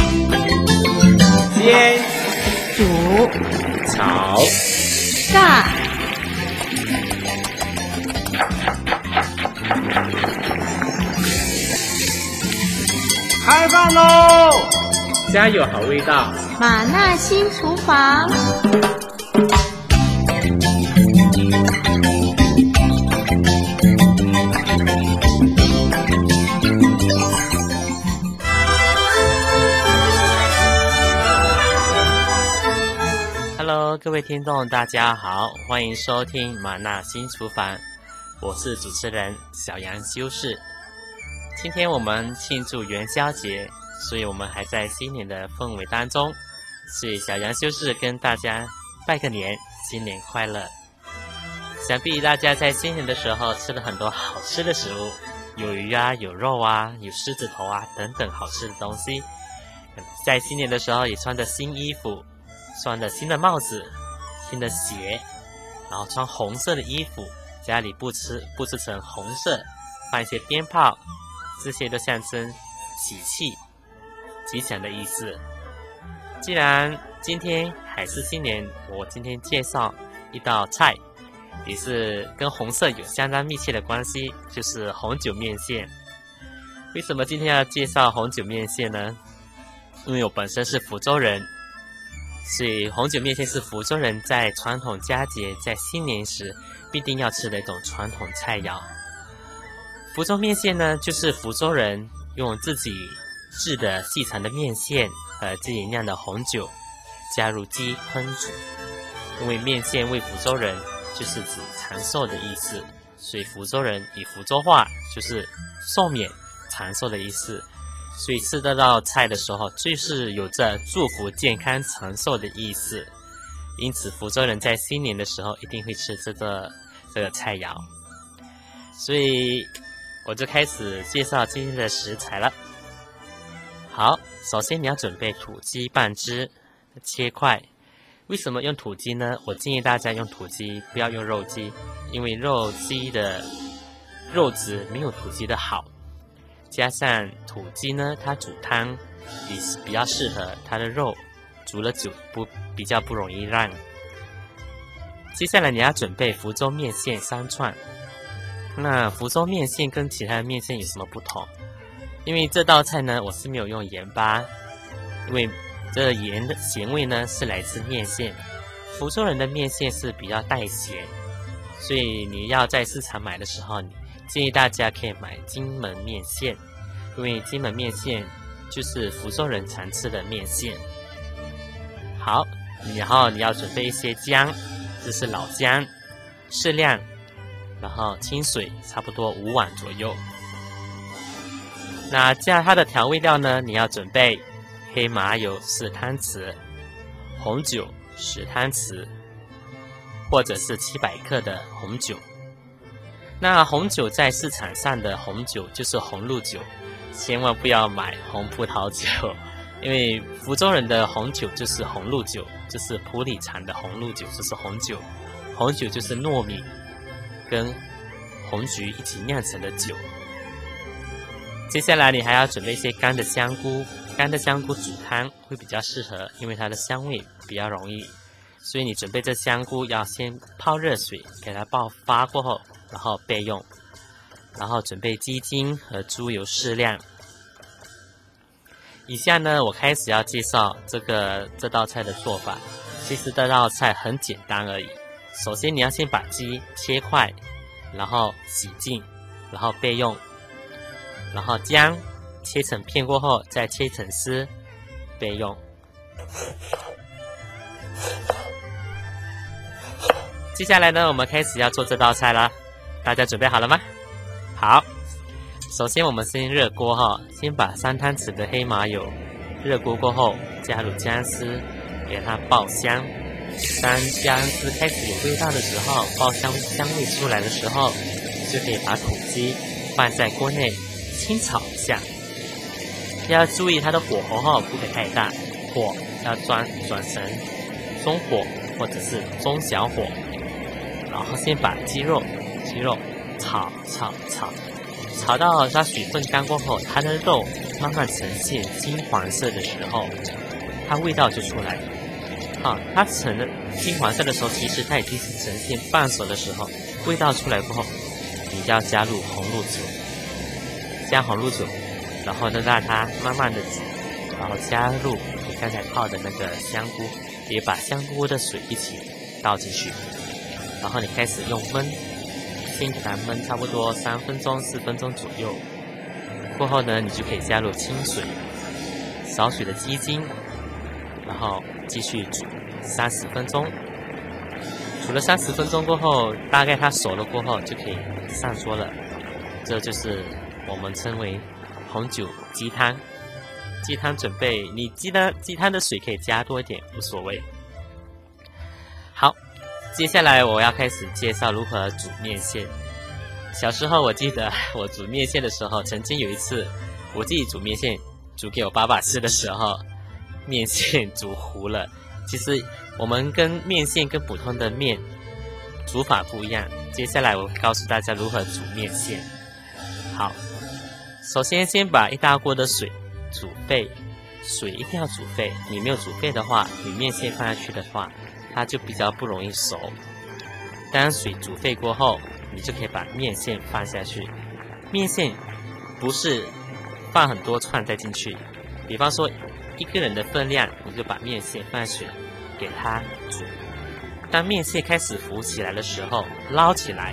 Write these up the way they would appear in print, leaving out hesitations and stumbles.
煎、 煮、 炒、 炸、 开饭喽！家有好味道。 马纳新厨房。 Hello， 各位听众，大家好，欢迎收听马纳新厨房，我是主持人小杨修士。今天我们庆祝元宵节，所以我们还在新年的氛围当中，所以小杨修士跟大家拜个年，新年快乐。想必大家在新年的时候吃了很多好吃的食物，有鱼啊，有肉啊，有狮子头啊等等好吃的东西。在新年的时候也穿着新衣服，穿着新的帽子、新的鞋，然后穿红色的衣服，家里布置成红色，放一些鞭炮，这些都象征喜气、吉祥的意思。既然今天还是新年，我今天介绍一道菜，也是跟红色有相当密切的关系，就是红酒面线。为什么今天要介绍红酒面线呢？因为我本身是福州人，所以红酒面线是福州人在传统佳节、在新年时必定要吃的一种传统菜肴。福州面线呢，就是福州人用自己制的细长的面线和自己酿的红酒加入鸡烹煮。因为面线为福州人就是指长寿的意思，所以福州人以福州话就是寿免长寿的意思，所以吃这道菜的时候就是有着祝福健康长寿的意思。因此福州人在新年的时候一定会吃这个菜肴。所以我就开始介绍今天的食材了。好，首先你要准备土鸡半只，切块。为什么用土鸡呢？我建议大家用土鸡，不要用肉鸡，因为肉鸡的肉质没有土鸡的好。加上土鸡呢，它煮汤也比较适合，它的肉煮了久比较不容易烂。接下来你要准备福州面线3串。那福州面线跟其他的面线有什么不同？因为这道菜呢，我是没有用盐巴，因为这盐的咸味呢是来自面线。福州人的面线是比较带咸，所以你要在市场买的时候，建议大家可以买金门面线，因为金门面线就是福州人常吃的面线。好，然后你要准备一些姜，这是老姜，适量，然后清水差不多5碗左右。那这样它的调味料呢，你要准备黑麻油4汤匙，红酒10汤匙，或者是700克的红酒。那红酒在市场上的红酒就是红露酒，千万不要买红葡萄酒，因为福州人的红酒就是红露酒，就是普洱产的红露酒，就是红酒。红酒就是糯米跟红菊一起酿成的酒。接下来你还要准备一些干的香菇，干的香菇煮汤会比较适合，因为它的香味比较容易，所以你准备这香菇要先泡热水，给它爆发过后，然后备用。然后准备鸡精和猪油适量。以下呢，我开始要介绍这道菜的做法。其实这道菜很简单而已。首先你要先把鸡切块，然后洗净，然后备用。然后姜切成片过后再切成丝备用。接下来呢，我们开始要做这道菜啦，大家准备好了吗？好，首先我们先热锅哈，先把3汤匙的黑麻油热锅过后加入姜丝，给它爆香。当姜丝开始有味道的时候，爆香味出来的时候，就可以把土鸡放在锅内清炒一下。要注意它的火候不可以太大，火要转成中火或者是中小火，然后先把鸡肉炒， 炒到它水分干过后，它的肉慢慢呈现金黄色的时候，它味道就出来了。它成了金黄色的时候，其实它已经是呈现半熟的时候，味道出来过后，你就要加入红露酒，加红露酒，然后呢让它慢慢的煮，然后加入你刚才泡的那个香菇，也把香菇的水一起倒进去，然后你开始用焖，先给它焖差不多3分钟4分钟左右，过后呢你就可以加入清水，少许的鸡精，然后继续煮30分钟。煮了30分钟过后，大概它熟了过后就可以上桌了。这就是我们称为红酒鸡汤。鸡汤准备，你鸡汤的水可以加多一点，无所谓。好，接下来我要开始介绍如何煮面线。小时候我记得我煮面线的时候，曾经有一次我自己煮面线煮给我爸爸吃的时候，面线煮糊了。其实我们跟面线跟普通的面煮法不一样，接下来我告诉大家如何煮面线。好，首先先把一大锅的水煮沸，水一定要煮沸，你没有煮沸的话，你面线放下去的话，它就比较不容易熟。当水煮沸过后，你就可以把面线放下去。面线不是放很多串再进去，比方说一个人的分量，你就把面线放在水给它煮。当面线开始浮起来的时候，捞起来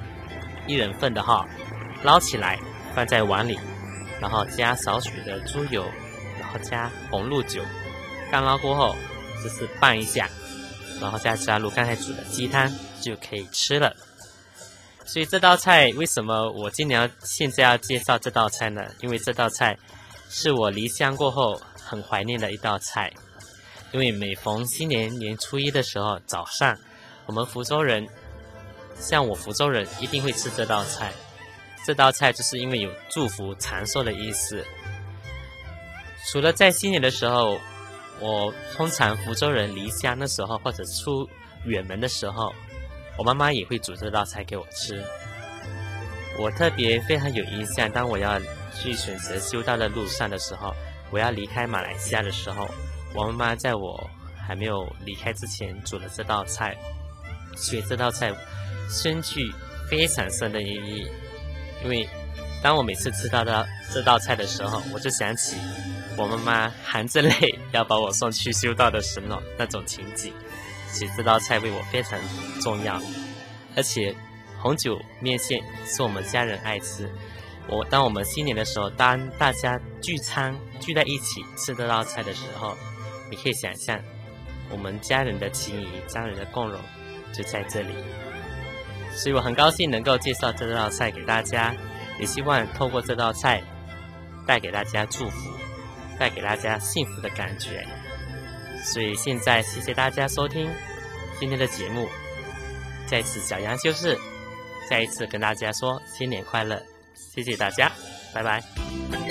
，1人份的哈，捞起来放在碗里，然后加少许的猪油，然后加红露酒，干捞过后就是拌一下，然后再加入刚才煮的鸡汤就可以吃了。所以这道菜为什么我现在要介绍这道菜呢？因为这道菜是我离乡过后很怀念的一道菜。因为每逢新年年初一的时候，早上我们福州人，像我福州人一定会吃这道菜。这道菜就是因为有祝福长寿的意思。除了在新年的时候，我通常福州人离乡的时候或者出远门的时候，我妈妈也会煮这道菜给我吃。我特别非常有印象，当我要去选择修道的路上的时候，我要离开马来西亚的时候，我妈妈在我还没有离开之前煮了这道菜，所以这道菜深具非常深的意义。因为当我每次吃到这道菜的时候，我就想起我妈妈含着泪要把我送去修道的时候那种情景，所以这道菜为我非常重要。而且红酒面线是我们家人爱吃，当我们新年的时候，当大家聚在一起吃这道菜的时候，你可以想象我们家人的情谊，家人的共融就在这里。所以我很高兴能够介绍这道菜给大家，也希望透过这道菜带给大家祝福，带给大家幸福的感觉。所以现在谢谢大家收听今天的节目，再次小杨修士再一次跟大家说新年快乐，谢谢大家，拜拜。